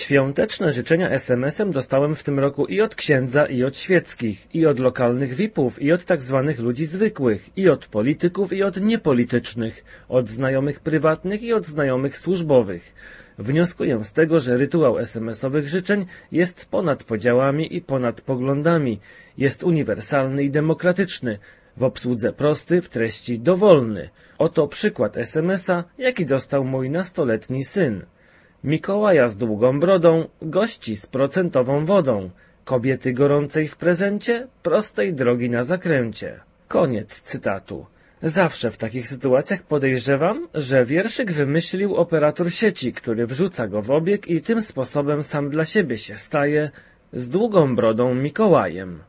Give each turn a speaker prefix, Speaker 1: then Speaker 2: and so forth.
Speaker 1: Świąteczne życzenia SMS-em dostałem w tym roku i od księdza, i od świeckich, i od lokalnych VIP-ów, i od tak zwanych ludzi zwykłych, i od polityków, i od niepolitycznych, od znajomych prywatnych i od znajomych służbowych. Wnioskuję z tego, że rytuał SMS-owych życzeń jest ponad podziałami i ponad poglądami, jest uniwersalny i demokratyczny, w obsłudze prosty, w treści dowolny. Oto przykład SMS-a, jaki dostał mój nastoletni syn. Mikołaja z długą brodą, gości z procentową wodą, kobiety gorącej w prezencie, prostej drogi na zakręcie. Koniec cytatu. Zawsze w takich sytuacjach podejrzewam, że wierszyk wymyślił operator sieci, który wrzuca go w obieg i tym sposobem sam dla siebie się staje z długą brodą Mikołajem.